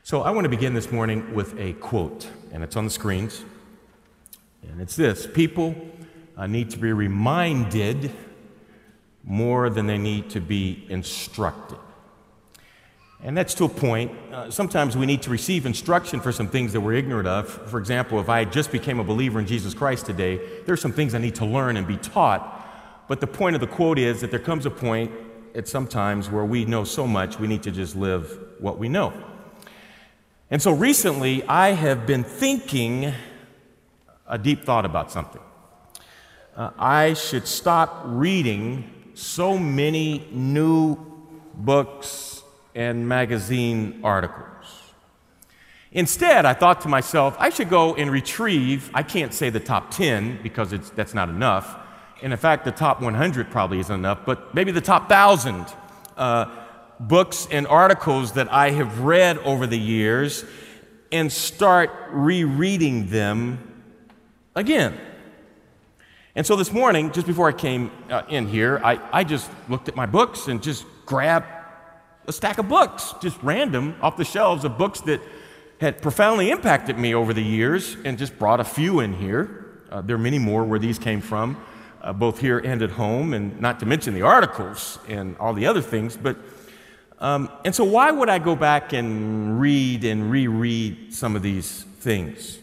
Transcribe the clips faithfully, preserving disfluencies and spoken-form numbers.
So I want to begin this morning with a quote, and it's on the screens. And it's this: people uh, need to be reminded more than they need to be instructed. And that's to a point. Uh, sometimes we need to receive instruction for some things that we're ignorant of. For example, if I just became a believer in Jesus Christ today, there's some things I need to learn and be taught. But the point of the quote is that there comes a point at some times where we know so much, we need to just live what we know. And so recently, I have been thinking a deep thought about something. Uh, I should stop reading so many new books and magazine articles. Instead, I thought to myself, I should go and retrieve, I can't say the top ten because it's, that's not enough. And in fact, the top one hundred probably isn't enough, but maybe the top one thousand uh, books and articles that I have read over the years and start rereading them again. And so this morning, just before I came uh, in here, I, I just looked at my books and just grabbed a stack of books, just random, off the shelves of books that had profoundly impacted me over the years, and just brought a few in here. Uh, there are many more where these came from, uh, both here and at home, and not to mention the articles and all the other things. But um, and so why would I go back and read and reread some of these things?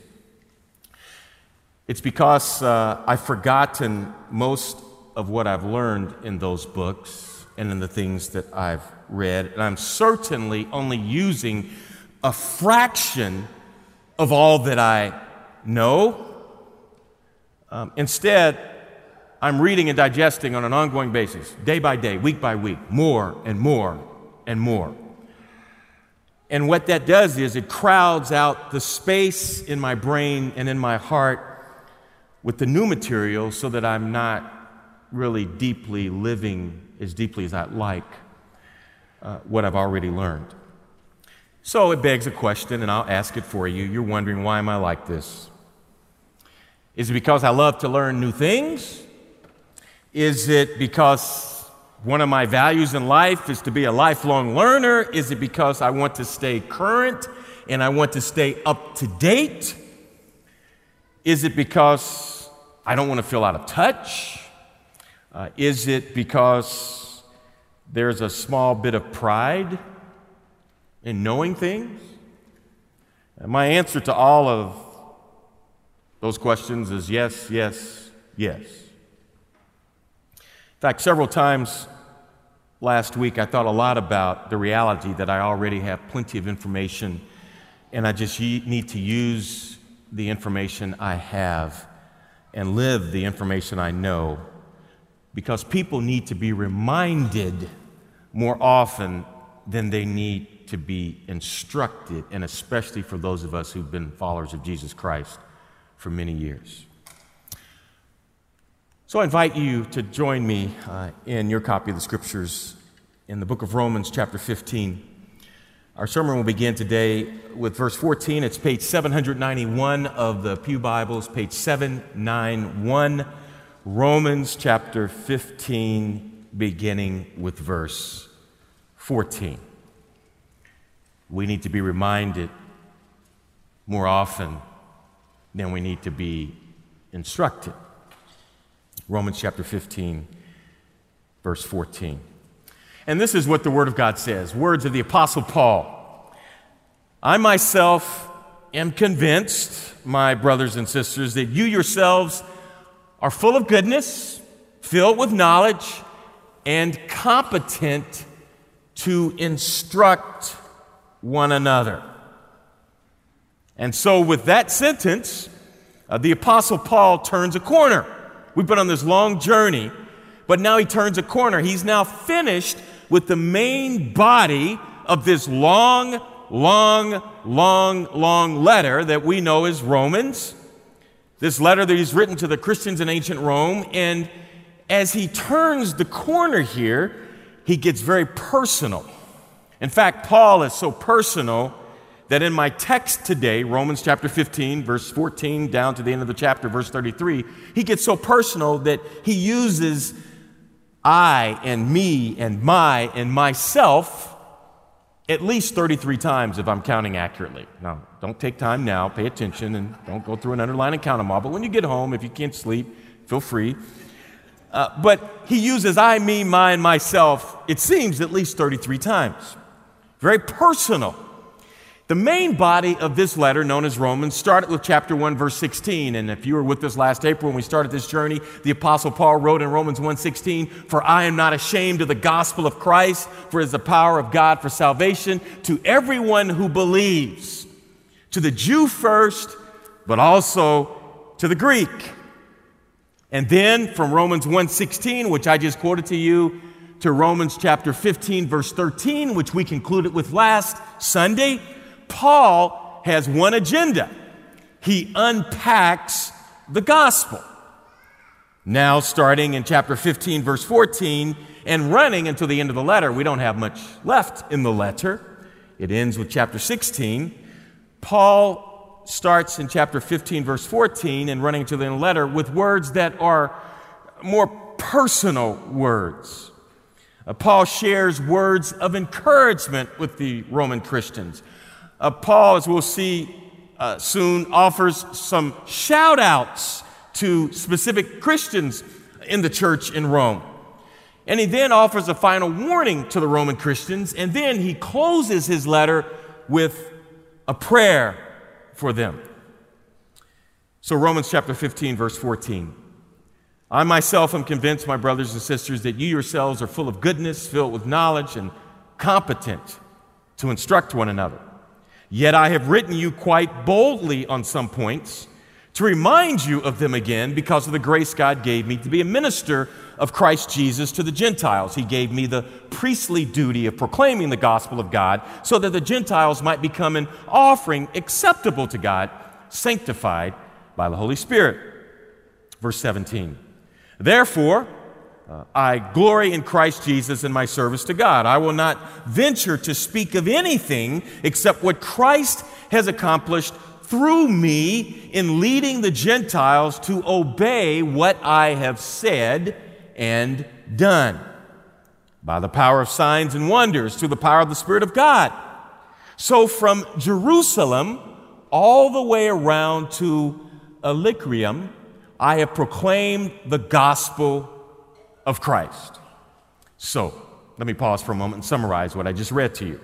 It's because uh, I've forgotten most of what I've learned in those books and in the things that I've read, and I'm certainly only using a fraction of all that I know. Um, instead, I'm reading and digesting on an ongoing basis, day by day, week by week, more and more and more. And what that does is it crowds out the space in my brain and in my heart with the new material so that I'm not really deeply living as deeply as I'd like uh, what I've already learned. So it begs a question, and I'll ask it for you. You're wondering, why am I like this? Is it because I love to learn new things? Is it because one of my values in life is to be a lifelong learner? Is it because I want to stay current and I want to stay up to date? Is it because I don't want to feel out of touch? Uh, is it because there's a small bit of pride in knowing things? And my answer to all of those questions is yes, yes, yes. In fact, several times last week I thought a lot about the reality that I already have plenty of information, and I just need to use the information I have and live the information I know, because people need to be reminded more often than they need to be instructed, and especially for those of us who've been followers of Jesus Christ for many years. So I invite you to join me uh, in your copy of the Scriptures in the book of Romans, chapter fifteen. Our sermon will begin today with verse fourteen. It's page seven ninety-one of the Pew Bibles, page seven ninety-one. Romans chapter fifteen, beginning with verse fourteen. We need to be reminded more often than we need to be instructed. Romans chapter fifteen, verse fourteen. And this is what the Word of God says, words of the Apostle Paul. I myself am convinced, my brothers and sisters, that you yourselves are full of goodness, filled with knowledge, and competent to instruct one another. And so with that sentence, uh, the Apostle Paul turns a corner. We've been on this long journey, but now he turns a corner. He's now finished with the main body of this long, long, long, long letter that we know as Romans. This letter that he's written to the Christians in ancient Rome. And as he turns the corner here, he gets very personal. In fact, Paul is so personal that in my text today, Romans chapter fifteen, verse fourteen, down to the end of the chapter, verse thirty-three, he gets so personal that he uses I and me and my and myself At least thirty-three times if I'm counting accurately. Now, don't take time now, pay attention, and don't go through an underline and count them all. But when you get home, if you can't sleep, feel free. Uh, but he uses I, me, mine, myself, it seems at least thirty-three times. Very personal. The main body of this letter, known as Romans, started with chapter one, verse sixteen. And if you were with us last April when we started this journey, the Apostle Paul wrote in Romans one sixteen, "For I am not ashamed of the gospel of Christ, for it is the power of God for salvation to everyone who believes, to the Jew first, but also to the Greek." And then from Romans one sixteen, which I just quoted to you, to Romans chapter fifteen, verse thirteen, which we concluded with last Sunday, Paul has one agenda. He unpacks the gospel. Now, starting in chapter fifteen, verse fourteen, and running until the end of the letter, we don't have much left in the letter. It ends with chapter sixteen. Paul starts in chapter fifteen, verse fourteen, and running to the end of the letter with words that are more personal words. Uh, Paul shares words of encouragement with the Roman Christians. Uh, Paul, as we'll see uh, soon, offers some shout-outs to specific Christians in the church in Rome. And he then offers a final warning to the Roman Christians, and then he closes his letter with a prayer for them. So Romans chapter fifteen, verse fourteen. "I myself am convinced, my brothers and sisters, that you yourselves are full of goodness, filled with knowledge, and competent to instruct one another. Yet I have written you quite boldly on some points to remind you of them again because of the grace God gave me to be a minister of Christ Jesus to the Gentiles. He gave me the priestly duty of proclaiming the gospel of God so that the Gentiles might become an offering acceptable to God, sanctified by the Holy Spirit." Verse seventeen. "Therefore, Uh, I glory in Christ Jesus in my service to God. I will not venture to speak of anything except what Christ has accomplished through me in leading the Gentiles to obey what I have said and done, by the power of signs and wonders, through the power of the Spirit of God. So from Jerusalem all the way around to Illyricum, I have proclaimed the gospel of Christ." So, let me pause for a moment and summarize what I just read to you.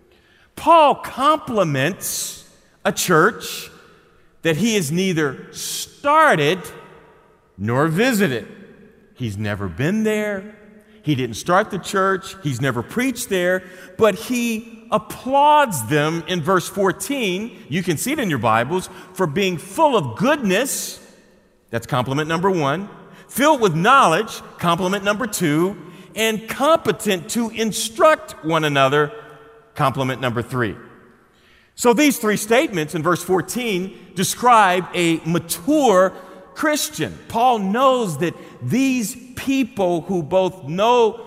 Paul compliments a church that he has neither started nor visited. He's never been there. He didn't start the church. He's never preached there. But he applauds them in verse fourteen. You can see it in your Bibles, for being full of goodness. That's compliment number one. Filled with knowledge, compliment number two, and competent to instruct one another, compliment number three. So these three statements in verse fourteen describe a mature Christian. Paul knows that these people who both know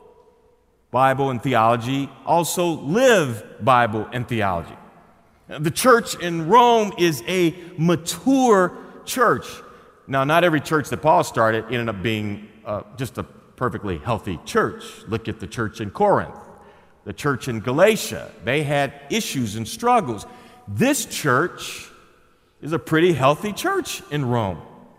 Bible and theology also live Bible and theology. The church in Rome is a mature church. Now, not every church that Paul started ended up being uh, just a perfectly healthy church. Look at the church in Corinth, the church in Galatia. They had issues and struggles. This church is a pretty healthy church in Rome.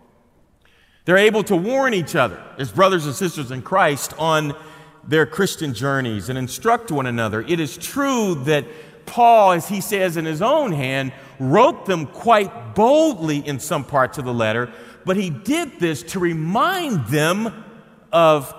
They're able to warn each other as brothers and sisters in Christ on their Christian journeys and instruct one another. It is true that Paul, as he says in his own hand, wrote them quite boldly in some parts of the letter, but he did this to remind them of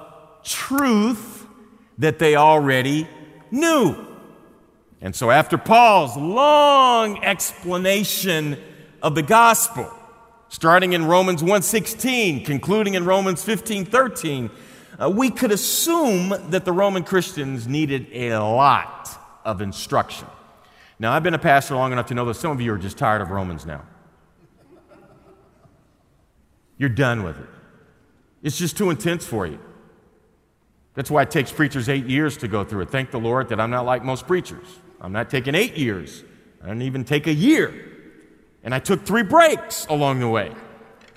truth that they already knew. And so after Paul's long explanation of the gospel, starting in Romans one sixteen, concluding in Romans fifteen thirteen, uh, we could assume that the Roman Christians needed a lot of instruction. Now, I've been a pastor long enough to know that some of you are just tired of Romans now. You're done with it. It's just too intense for you. That's why it takes preachers eight years to go through it. Thank the Lord that I'm not like most preachers. I'm not taking eight years. I didn't even take a year. And I took three breaks along the way.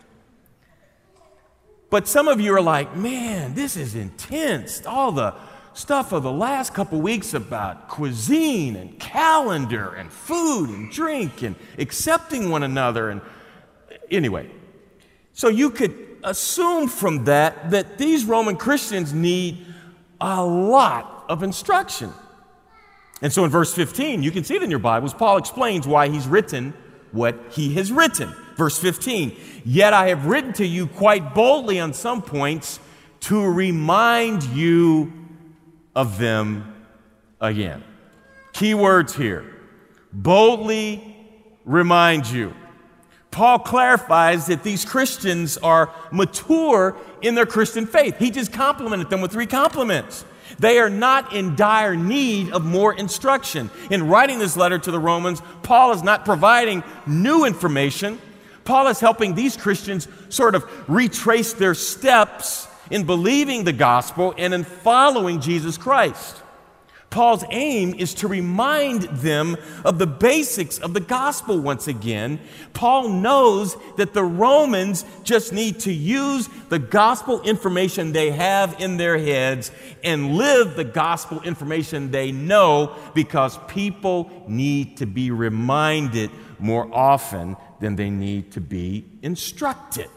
But some of you are like, man, this is intense. All the stuff of the last couple weeks about cuisine and calendar and food and drink and accepting one another. And anyway, so you could assume from that that these Roman Christians need a lot of instruction. And so in verse fifteen, you can see it in your Bibles, Paul explains why he's written what he has written. Verse fifteen, yet I have written to you quite boldly on some points to remind you of them again. Key words here. Boldly remind you. Paul clarifies that these Christians are mature in their Christian faith. He just complimented them with three compliments. They are not in dire need of more instruction. In writing this letter to the Romans, Paul is not providing new information. Paul is helping these Christians sort of retrace their steps in believing the gospel and in following Jesus Christ. Paul's aim is to remind them of the basics of the gospel once again. Paul knows that the Romans just need to use the gospel information they have in their heads and live the gospel information they know, because people need to be reminded more often than they need to be instructed.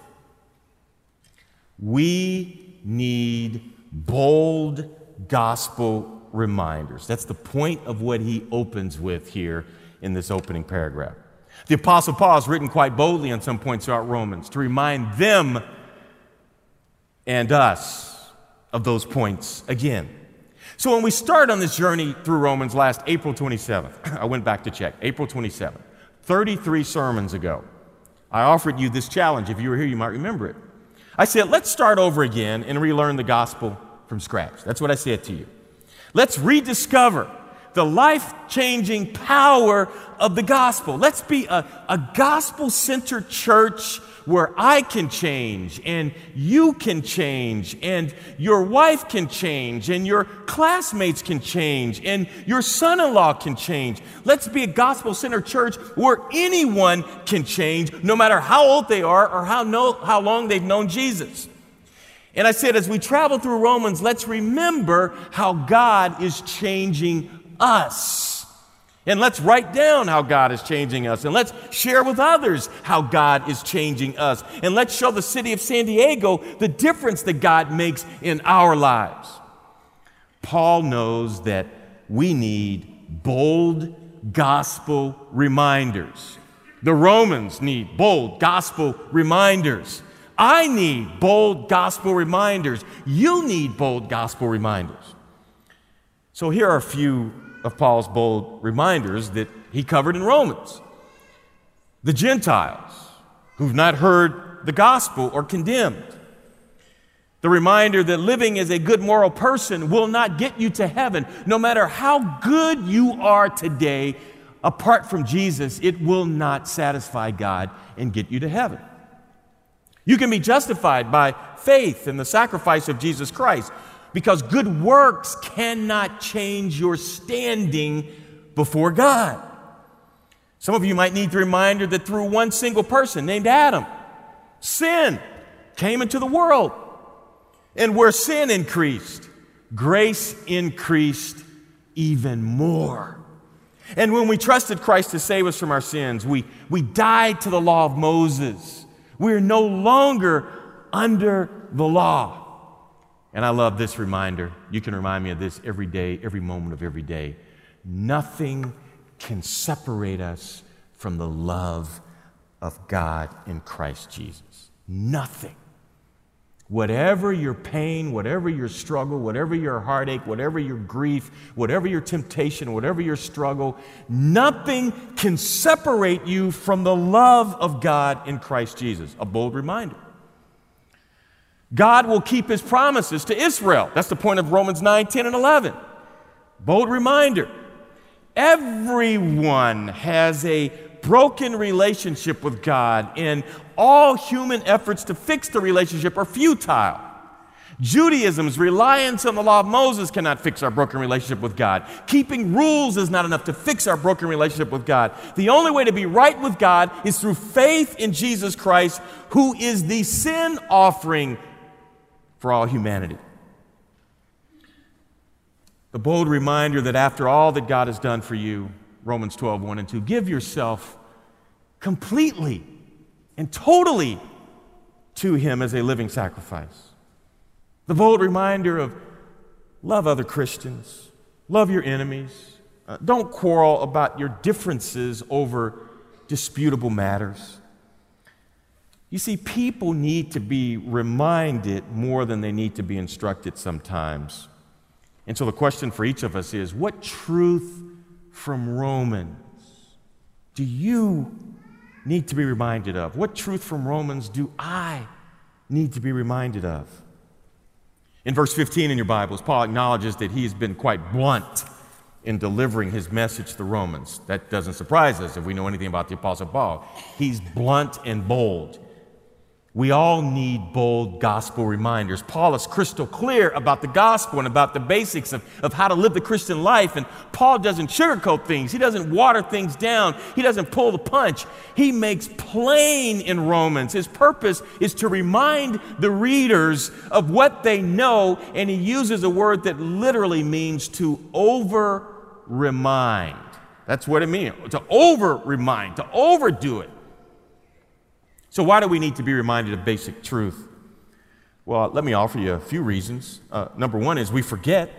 We need bold gospel reminders. That's the point of what he opens with here in this opening paragraph. The Apostle Paul has written quite boldly on some points throughout Romans to remind them and us of those points again. So when we start on this journey through Romans last April twenty-seventh, I went back to check, April twenty-seventh, thirty-three sermons ago, I offered you this challenge. If you were here, you might remember it. I said, let's start over again and relearn the gospel from scratch. That's what I said to you. Let's rediscover the life-changing power of the gospel. Let's be a, a gospel-centered church where I can change and you can change and your wife can change and your classmates can change and your son-in-law can change. Let's be a gospel-centered church where anyone can change, no matter how old they are or how, know, how long they've known Jesus. And I said, as we travel through Romans, let's remember how God is changing us. And let's write down how God is changing us. And let's share with others how God is changing us. And let's show the city of San Diego the difference that God makes in our lives. Paul knows that we need bold gospel reminders. The Romans need bold gospel reminders. I need bold gospel reminders. You need bold gospel reminders. So here are a few of Paul's bold reminders that he covered in Romans. The Gentiles who've not heard the gospel are condemned. The reminder that living as a good moral person will not get you to heaven. No matter how good you are today, apart from Jesus, it will not satisfy God and get you to heaven. You can be justified by faith in the sacrifice of Jesus Christ, because good works cannot change your standing before God. Some of you might need the reminder that through one single person named Adam, sin came into the world. And where sin increased, grace increased even more. And when we trusted Christ to save us from our sins, we, we died to the law of Moses. We're no longer under the law. And I love this reminder. You can remind me of this every day, every moment of every day. Nothing can separate us from the love of God in Christ Jesus. Nothing. Whatever your pain, whatever your struggle, whatever your heartache, whatever your grief, whatever your temptation, whatever your struggle, nothing can separate you from the love of God in Christ Jesus. A bold reminder. God will keep his promises to Israel. That's the point of Romans nine, ten, and eleven. Bold reminder. Everyone has a broken relationship with God, and all human efforts to fix the relationship are futile. Judaism's reliance on the law of Moses cannot fix our broken relationship with God. Keeping rules is not enough to fix our broken relationship with God. The only way to be right with God is through faith in Jesus Christ, who is the sin offering for all humanity. The bold reminder that after all that God has done for you, Romans twelve, one and two, give yourself completely and totally to Him as a living sacrifice. The bold reminder of love other Christians, love your enemies, uh, don't quarrel about your differences over disputable matters. You see, people need to be reminded more than they need to be instructed sometimes. And so the question for each of us is, what truth from Romans do you need to be reminded of? What truth from Romans do I need to be reminded of? In verse fifteen in your Bibles, Paul acknowledges that he has been quite blunt in delivering his message to the Romans. That doesn't surprise us if we know anything about the Apostle Paul. He's blunt and bold. We all need bold gospel reminders. Paul is crystal clear about the gospel and about the basics of, of how to live the Christian life. And Paul doesn't sugarcoat things. He doesn't water things down. He doesn't pull the punch. He makes plain in Romans. His purpose is to remind the readers of what they know, and he uses a word that literally means to over-remind. That's what it means, to over-remind, to overdo it. So why do we need to be reminded of basic truth? Well, let me offer you a few reasons. Uh, number one is we forget.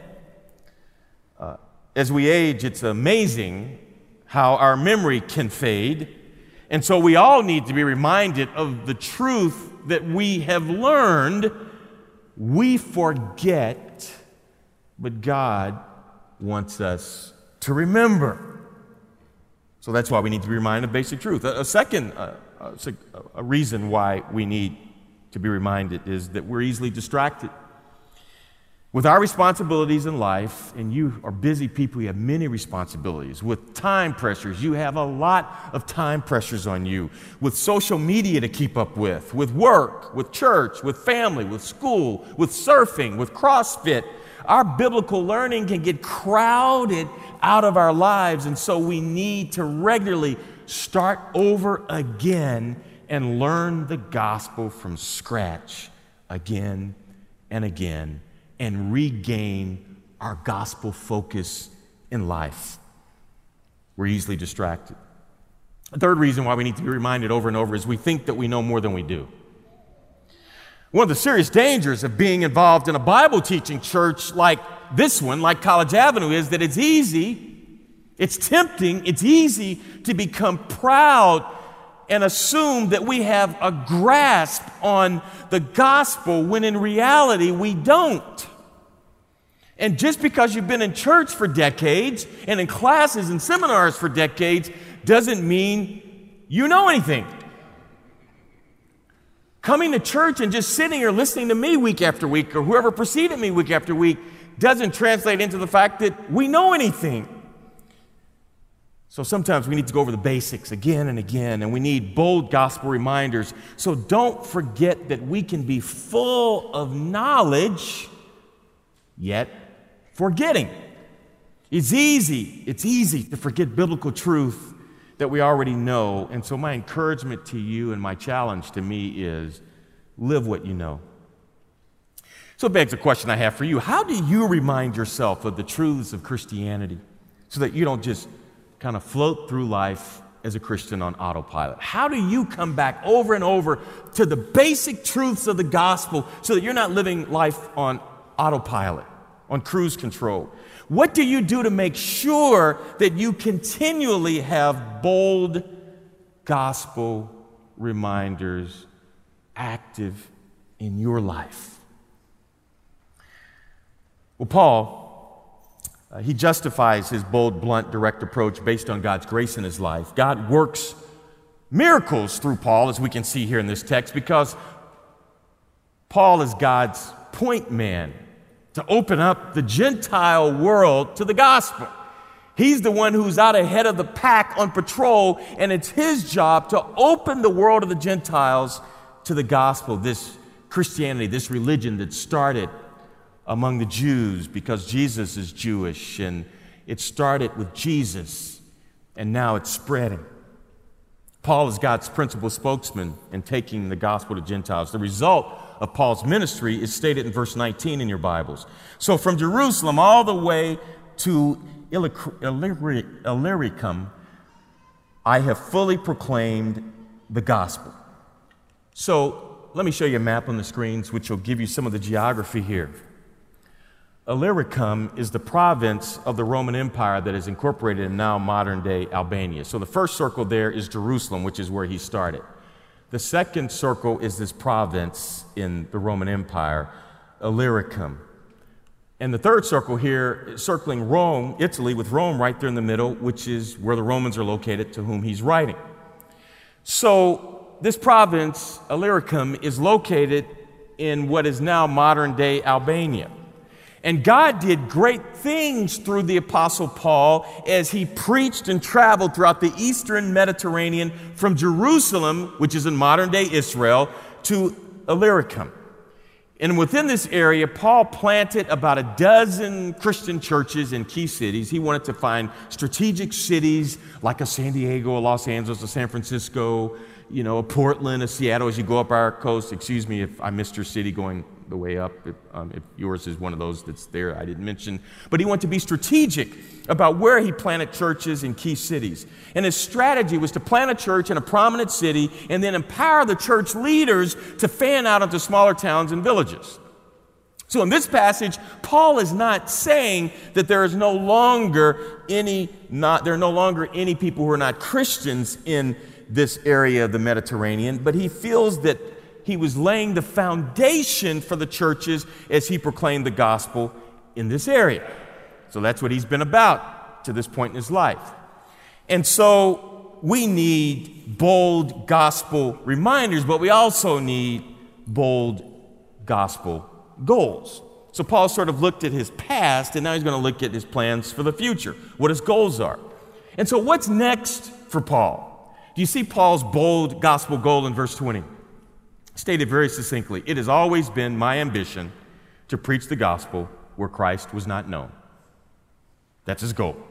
Uh, as we age, it's amazing how our memory can fade. And so we all need to be reminded of the truth that we have learned. We forget, but God wants us to remember. So that's why we need to be reminded of basic truth. A, a second uh, Uh, so a reason why we need to be reminded is that we're easily distracted. With our responsibilities in life, and you are busy people, you have many responsibilities. With time pressures, you have a lot of time pressures on you. With social media to keep up with, with work, with church, with family, with school, with surfing, with CrossFit, our biblical learning can get crowded out of our lives, and so we need to regularly start over again and learn the gospel from scratch again and again and regain our gospel focus in life. We're easily distracted. The third reason why we need to be reminded over and over is we think that we know more than we do. One of the serious dangers of being involved in a Bible teaching church like this one, like College Avenue, is that it's easy It's tempting, it's easy to become proud and assume that we have a grasp on the gospel when in reality we don't. And just because you've been in church for decades and in classes and seminars for decades doesn't mean you know anything. Coming to church and just sitting here listening to me week after week or whoever preceded me week after week doesn't translate into the fact that we know anything. So sometimes we need to go over the basics again and again, and we need bold gospel reminders. So don't forget that we can be full of knowledge, yet forgetting. It's easy, it's easy to forget biblical truth that we already know. And so my encouragement to you and my challenge to me is live what you know. So it begs a question I have for you. How do you remind yourself of the truths of Christianity so that you don't just kind of float through life as a Christian on autopilot? How do you come back over and over to the basic truths of the gospel so that you're not living life on autopilot, on cruise control? What do you do to make sure that you continually have bold gospel reminders active in your life? Well, Paul, Uh, he justifies his bold, blunt, direct approach based on God's grace in his life. God works miracles through Paul, as we can see here in this text, because Paul is God's point man to open up the Gentile world to the gospel. He's the one who's out ahead of the pack on patrol, and it's his job to open the world of the Gentiles to the gospel, this Christianity, this religion that started among the Jews because Jesus is Jewish, and it started with Jesus, and now it's spreading. Paul is God's principal spokesman in taking the gospel to Gentiles. The result of Paul's ministry is stated in verse nineteen in your Bibles. So from Jerusalem all the way to Illyricum, I have fully proclaimed the gospel. So let me show you a map on the screens, which will give you some of the geography here. Illyricum is the province of the Roman Empire that is incorporated in now modern-day Albania. So the first circle there is Jerusalem, which is where he started. The second circle is this province in the Roman Empire, Illyricum. And the third circle here, circling Rome, Italy, with Rome right there in the middle, which is where the Romans are located, to whom he's writing. So this province, Illyricum, is located in what is now modern-day Albania. And God did great things through the Apostle Paul as he preached and traveled throughout the eastern Mediterranean from Jerusalem, which is in modern-day Israel, to Illyricum. And within this area, Paul planted about a dozen Christian churches in key cities. He wanted to find strategic cities like a San Diego, a Los Angeles, a San Francisco, you know, a Portland, a Seattle as you go up our coast. Excuse me if I missed your city going the way up, if, um, if yours is one of those that's there I didn't mention. But he wanted to be strategic about where he planted churches in key cities. And his strategy was to plant a church in a prominent city and then empower the church leaders to fan out into smaller towns and villages. So in this passage, Paul is not saying that there is no longer any, not, there are no longer any people who are not Christians in this area of the Mediterranean, but he feels that he was laying the foundation for the churches as he proclaimed the gospel in this area. So that's what he's been about to this point in his life. And so we need bold gospel reminders, but we also need bold gospel goals. So Paul sort of looked at his past, and now he's going to look at his plans for the future, what his goals are. And so what's next for Paul? Do you see Paul's bold gospel goal in verse twenty? Stated very succinctly, it has always been my ambition to preach the gospel where Christ was not known. That's his goal.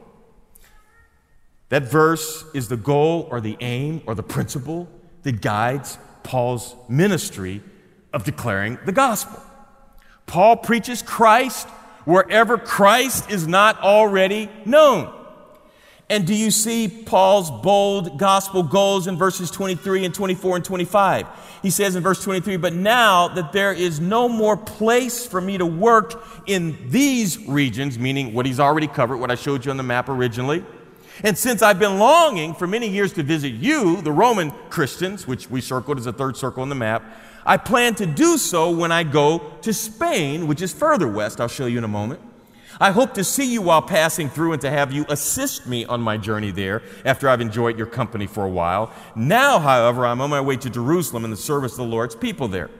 That verse is the goal or the aim or the principle that guides Paul's ministry of declaring the gospel. Paul preaches Christ wherever Christ is not already known. And do you see Paul's bold gospel goals in verses twenty-three and twenty-four and twenty-five? He says in verse twenty-three, but now that there is no more place for me to work in these regions, meaning what he's already covered, what I showed you on the map originally, and since I've been longing for many years to visit you, the Roman Christians, which we circled as a third circle on the map, I plan to do so when I go to Spain, which is further west. I'll show you in a moment. I hope to see you while passing through and to have you assist me on my journey there after I've enjoyed your company for a while. Now, however, I'm on my way to Jerusalem in the service of the Lord's people there.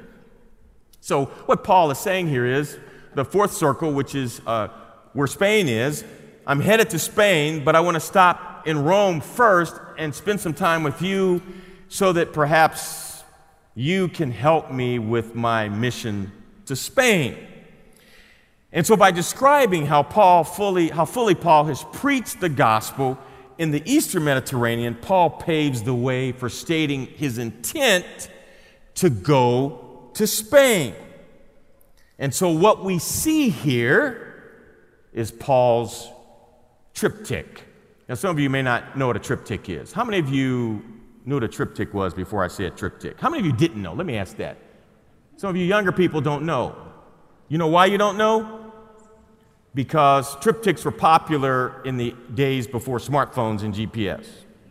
So what Paul is saying here is the fourth circle, which is uh, where Spain is. I'm headed to Spain, but I want to stop in Rome first and spend some time with you so that perhaps you can help me with my mission to Spain. And so by describing how Paul fully, how fully Paul has preached the gospel in the Eastern Mediterranean, Paul paves the way for stating his intent to go to Spain. And so what we see here is Paul's triptych. Now, some of you may not know what a triptych is. How many of you knew what a triptych was before I said triptych? How many of you didn't know? Let me ask that. Some of you younger people don't know. You know why you don't know? Because triptychs were popular in the days before smartphones and G P S.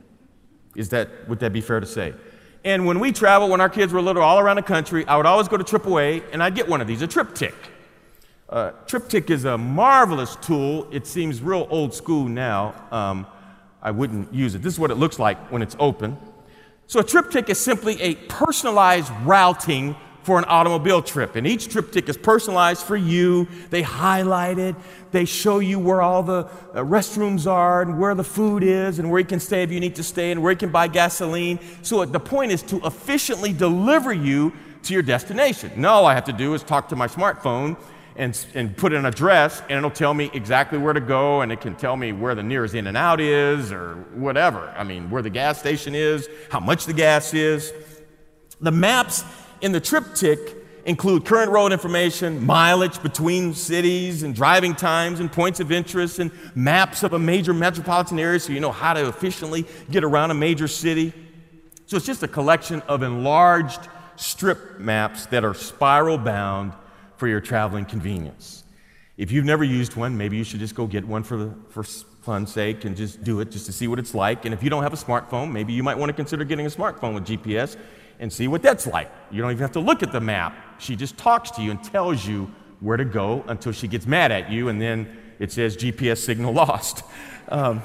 Is that, would that be fair to say? And when we traveled, when our kids were little, all around the country, I would always go to triple A and I'd get one of these, a triptych. Uh, triptych is a marvelous tool. It seems real old school now. Um, I wouldn't use it. This is what it looks like when it's open. So a triptych is simply a personalized routing for an automobile trip. And each triptych is personalized for you. They highlight it. They show you where all the uh, restrooms are and where the food is and where you can stay if you need to stay and where you can buy gasoline. So the point is to efficiently deliver you to your destination. Now all I have to do is talk to my smartphone and, and put in an address, and it'll tell me exactly where to go, and it can tell me where the nearest In and Out is or whatever. I mean, where the gas station is, how much the gas is. The maps in the TripTik include current road information, mileage between cities, and driving times, and points of interest, and maps of a major metropolitan area so you know how to efficiently get around a major city. So it's just a collection of enlarged strip maps that are spiral bound for your traveling convenience. If you've never used one, maybe you should just go get one for, the, for fun's sake and just do it just to see what it's like. And if you don't have a smartphone, maybe you might want to consider getting a smartphone with G P S and see what that's like. You don't even have to look at the map. She just talks to you and tells you where to go until she gets mad at you, and then it says G P S signal lost. Um,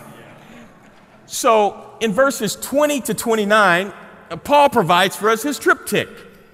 so in verses twenty to twenty-nine, uh, Paul provides for us his TripTik.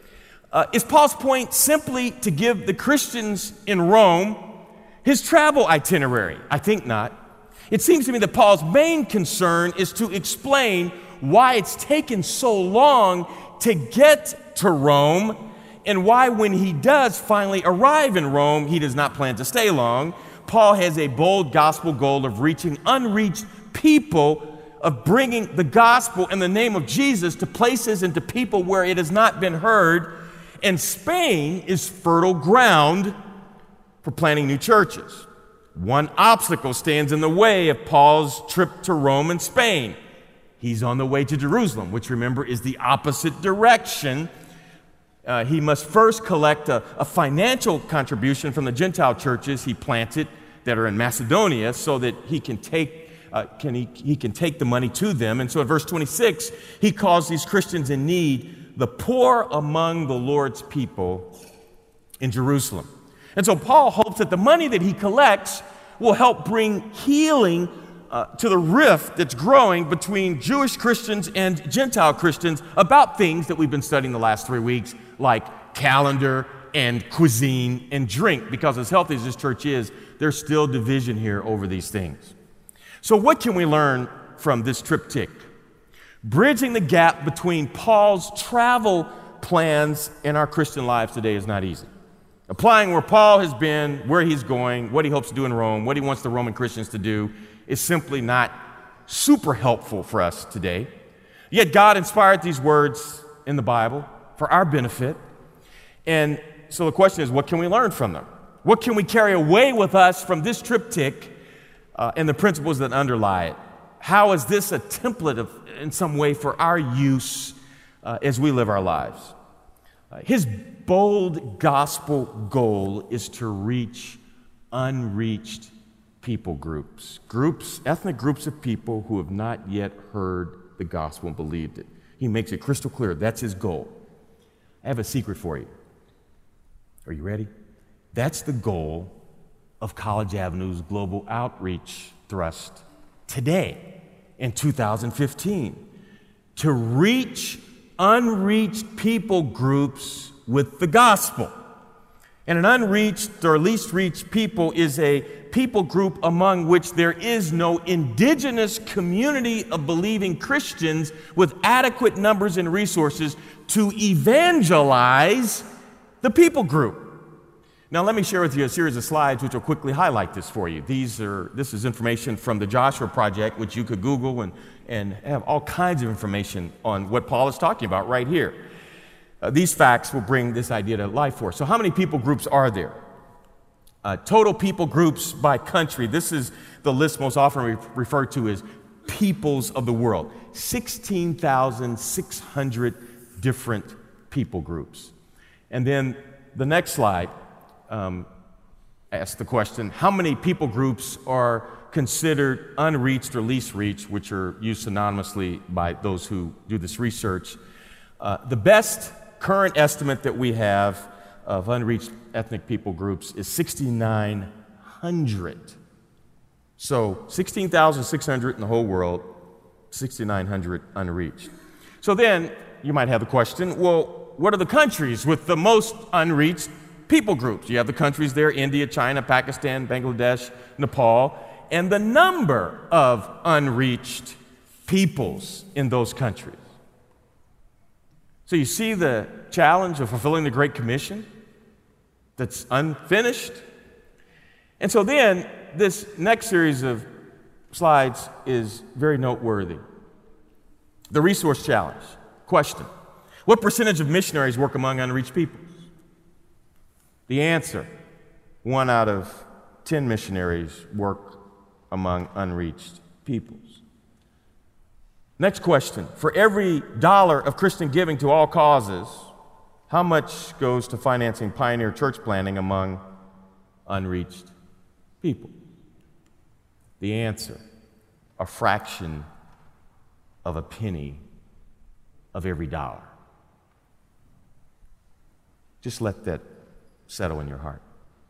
Uh, is Paul's point simply to give the Christians in Rome his travel itinerary? I think not. It seems to me that Paul's main concern is to explain why it's taken so long to get to Rome, and why when he does finally arrive in Rome, he does not plan to stay long. Paul has a bold gospel goal of reaching unreached people, of bringing the gospel in the name of Jesus to places and to people where it has not been heard. And Spain is fertile ground for planting new churches. One obstacle stands in the way of Paul's trip to Rome and Spain. He's on the way to Jerusalem, which, remember, is the opposite direction. Uh, he must first collect a, a financial contribution from the Gentile churches he planted that are in Macedonia, so that he can take uh, can he, he can take the money to them. And so in verse twenty-six, he calls these Christians in need the poor among the Lord's people in Jerusalem. And so Paul hopes that the money that he collects will help bring healing uh, to the rift that's growing between Jewish Christians and Gentile Christians about things that we've been studying the last three weeks, like calendar and cuisine and drink, because as healthy as this church is, there's still division here over these things. So what can we learn from this TripTik? Bridging the gap between Paul's travel plans and our Christian lives today is not easy. Applying where Paul has been, where he's going, what he hopes to do in Rome, what he wants the Roman Christians to do is simply not super helpful for us today. Yet God inspired these words in the Bible for our benefit. And so the question is, what can we learn from them? What can we carry away with us from this TripTik uh, and the principles that underlie it? How is this a template of, in some way, for our use uh, as we live our lives? Uh, his bold gospel goal is to reach unreached people groups, groups, ethnic groups of people who have not yet heard the gospel and believed it. He makes it crystal clear. That's his goal. I have a secret for you. Are you ready? That's the goal of College Avenue's global outreach thrust today in two thousand fifteen, to reach unreached people groups with the gospel. And an unreached or least reached people is a people group among which there is no indigenous community of believing Christians with adequate numbers and resources to evangelize the people group. Now, let me share with you a series of slides which will quickly highlight this for you. These are, this is information from the Joshua Project, which you could Google and, and have all kinds of information on what Paul is talking about right here. Uh, these facts will bring this idea to life for us. So how many people groups are there? Uh, total people groups by country. This is the list most often re- referred to as peoples of the world. sixteen thousand six hundred different people groups. And then the next slide um, asks the question, how many people groups are considered unreached or least reached, which are used synonymously by those who do this research? Uh, the best current estimate that we have of unreached ethnic people groups is sixty-nine hundred. So sixteen thousand six hundred in the whole world, sixty-nine hundred unreached. So then you might have the question, well, what are the countries with the most unreached people groups? You have the countries there, India, China, Pakistan, Bangladesh, Nepal, and the number of unreached peoples in those countries. So you see the challenge of fulfilling the Great Commission that's unfinished, And so then this next series of slides is very noteworthy. The resource challenge. Question: what percentage of missionaries work among unreached peoples? The answer: one out of ten missionaries work among unreached peoples. Next question: for every dollar of Christian giving to all causes, how much goes to financing pioneer church planting among unreached people? The answer: a fraction of a penny of every dollar. Just let that settle in your heart.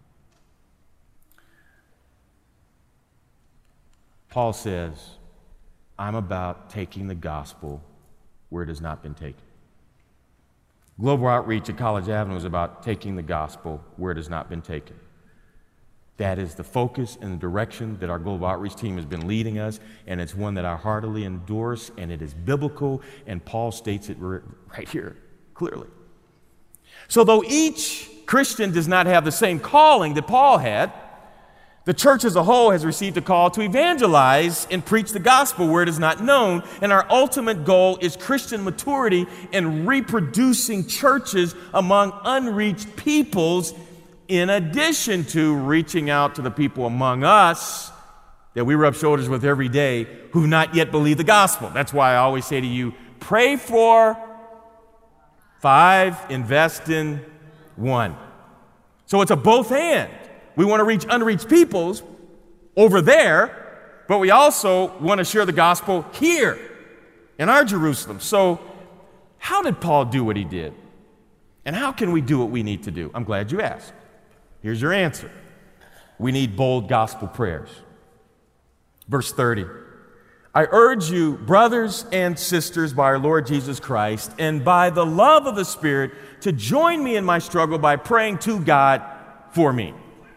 Paul says, I'm about taking the gospel where it has not been taken. Global Outreach at College Avenue is about taking the gospel where it has not been taken. That is the focus and the direction that our Global Outreach team has been leading us, and it's one that I heartily endorse, and it is biblical, and Paul states it right here clearly. So though each Christian does not have the same calling that Paul had, the church as a whole has received a call to evangelize and preach the gospel where it is not known, and our ultimate goal is Christian maturity and reproducing churches among unreached peoples, in addition to reaching out to the people among us that we rub shoulders with every day who've not yet believed the gospel. That's why I always say to you, pray for five, invest in one. So it's a both and. We want to reach unreached peoples over there, but we also want to share the gospel here in our Jerusalem. So how did Paul do what he did? And how can we do what we need to do? I'm glad you asked. Here's your answer. We need bold gospel prayers. Verse thirty. I urge you, brothers and sisters, by our Lord Jesus Christ, and by the love of the Spirit, to join me in my struggle by praying to God for me.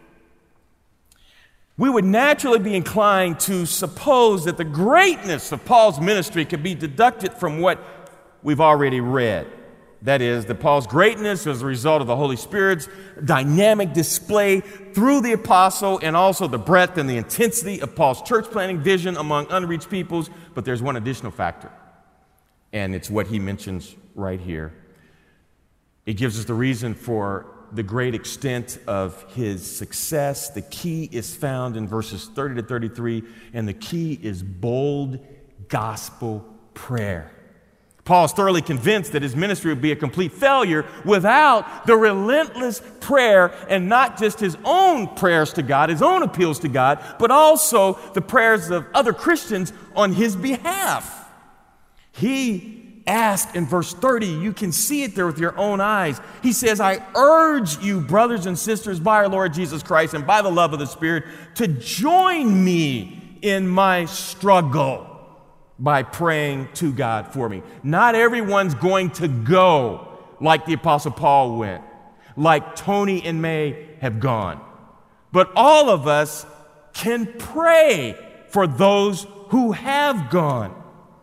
We would naturally be inclined to suppose that the greatness of Paul's ministry could be deducted from what we've already read. That is, that Paul's greatness was a result of the Holy Spirit's dynamic display through the apostle, and also the breadth and the intensity of Paul's church planting vision among unreached peoples. But there's one additional factor, and it's what he mentions right here. It gives us the reason for the great extent of his success. The key is found in verses thirty to thirty-three, and the key is bold gospel prayer. Paul is thoroughly convinced that his ministry would be a complete failure without the relentless prayer, and not just his own prayers to God, his own appeals to God, but also the prayers of other Christians on his behalf. He asked in verse thirty, you can see it there with your own eyes. He says, I urge you, brothers and sisters, by our Lord Jesus Christ and by the love of the Spirit, to join me in my struggle by praying to God for me. Not everyone's going to go like the Apostle Paul went, like Tony and May have gone. But all of us can pray for those who have gone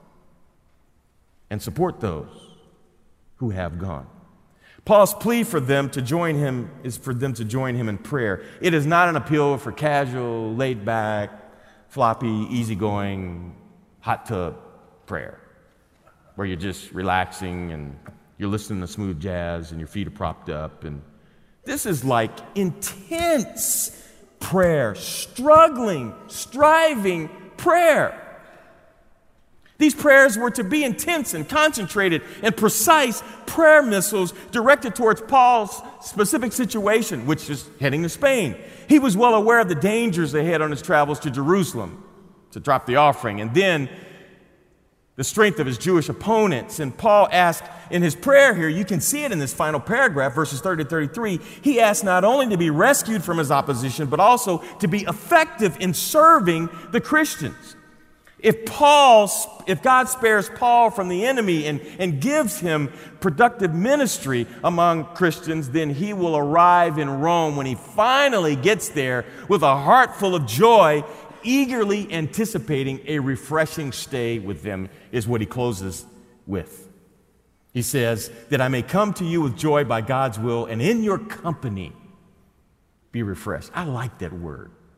and support those who have gone. Paul's plea for them to join him is for them to join him in prayer. It is not an appeal for casual, laid-back, floppy, easygoing, hot tub prayer, where you're just relaxing and you're listening to smooth jazz and your feet are propped up. And this is like intense prayer, struggling, striving prayer. These prayers were to be intense and concentrated and precise prayer missiles directed towards Paul's specific situation, which is heading to Spain. He was well aware of the dangers ahead on his travels to Jerusalem to drop the offering, and then the strength of his Jewish opponents. And Paul asked in his prayer here, you can see it in this final paragraph, verses thirty to thirty-three, he asked not only to be rescued from his opposition, but also to be effective in serving the Christians. If Paul, if God spares Paul from the enemy and, and gives him productive ministry among Christians, then he will arrive in Rome when he finally gets there with a heart full of joy, eagerly anticipating a refreshing stay with them, is what he closes with. He says, that I may come to you with joy by God's will, and in your company be refreshed. I like that word,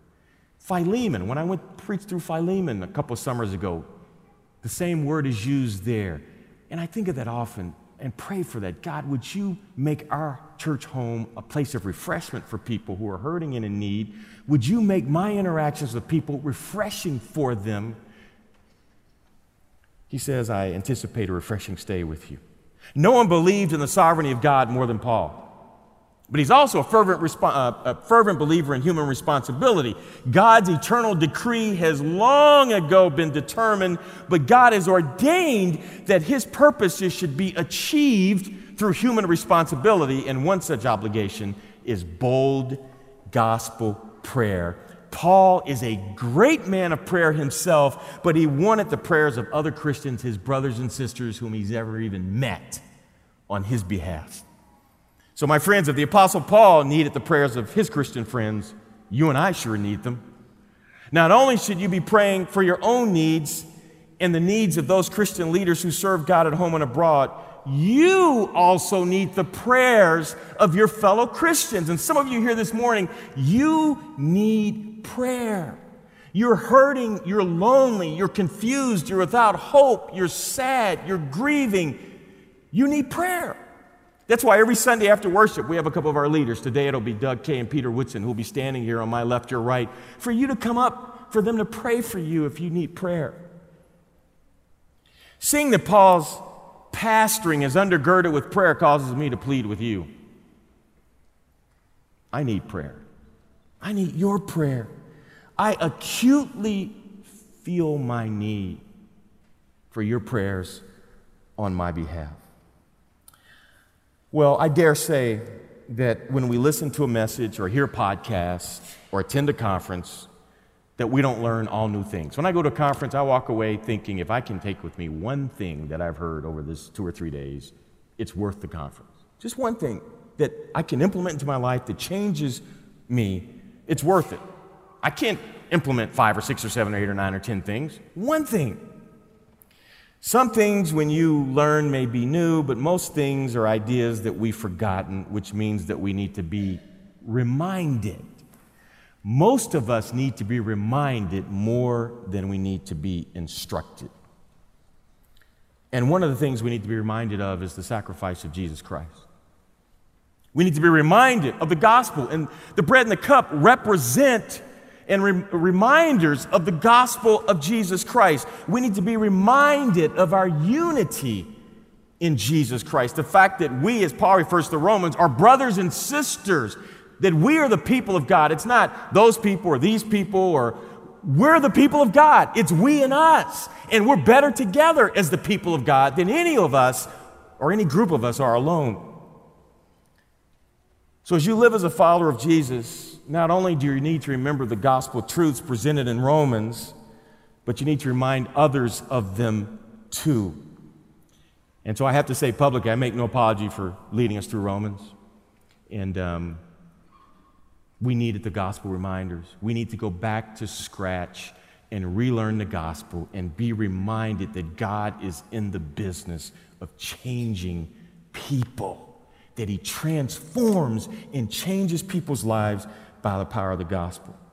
Philemon, when I went to preach through Philemon a couple of summers ago, the same word is used there. And I think of that often and pray for that. God, would you make our church home a place of refreshment for people who are hurting and in need? Would you make my interactions with people refreshing for them? He says, I anticipate a refreshing stay with you. No one believed in the sovereignty of God more than Paul. But he's also a fervent, resp- uh, a fervent believer in human responsibility. God's eternal decree has long ago been determined, but God has ordained that his purposes should be achieved through human responsibility, and one such obligation is bold gospel prayer. Paul is a great man of prayer himself, but he wanted the prayers of other Christians, his brothers and sisters, whom he's ever even met, on his behalf. So, my friends, if the Apostle Paul needed the prayers of his Christian friends, you and I sure need them. Not only should you be praying for your own needs and the needs of those Christian leaders who serve God at home and abroad, you also need the prayers of your fellow Christians. And some of you here this morning, you need prayer. You're hurting, you're lonely, you're confused, you're without hope, you're sad, you're grieving. You need prayer. That's why every Sunday after worship, we have a couple of our leaders. Today it'll be Doug Kay and Peter Woodson, who will be standing here on my left, your right, for you to come up, for them to pray for you if you need prayer. Seeing that Paul's pastoring is undergirded with prayer causes me to plead with you. I need prayer. I need your prayer. I acutely feel my need for your prayers on my behalf. Well, I dare say that when we listen to a message or hear a podcast or attend a conference, that we don't learn all new things. When I go to a conference, I walk away thinking, if I can take with me one thing that I've heard over this two or three days, it's worth the conference. Just one thing that I can implement into my life that changes me, it's worth it. I can't implement five or six or seven or eight or nine or ten things. One thing. Some things when you learn may be new, but most things are ideas that we've forgotten, which means that we need to be reminded. Most of us need to be reminded more than we need to be instructed. And one of the things we need to be reminded of is the sacrifice of Jesus Christ. We need to be reminded of the gospel, and the bread and the cup represent and re- reminders of the gospel of Jesus Christ. We need to be reminded of our unity in Jesus Christ. The fact that we, as Paul refers to the Romans, are brothers and sisters, that we are the people of God. It's not those people or these people, or we're the people of God. It's we and us. And we're better together as the people of God than any of us or any group of us are alone. So as you live as a follower of Jesus, not only do you need to remember the gospel truths presented in Romans, but you need to remind others of them too. And so I have to say publicly, I make no apology for leading us through Romans. And um, we needed the gospel reminders. We need to go back to scratch and relearn the gospel and be reminded that God is in the business of changing people, that he transforms and changes people's lives by the power of the gospel.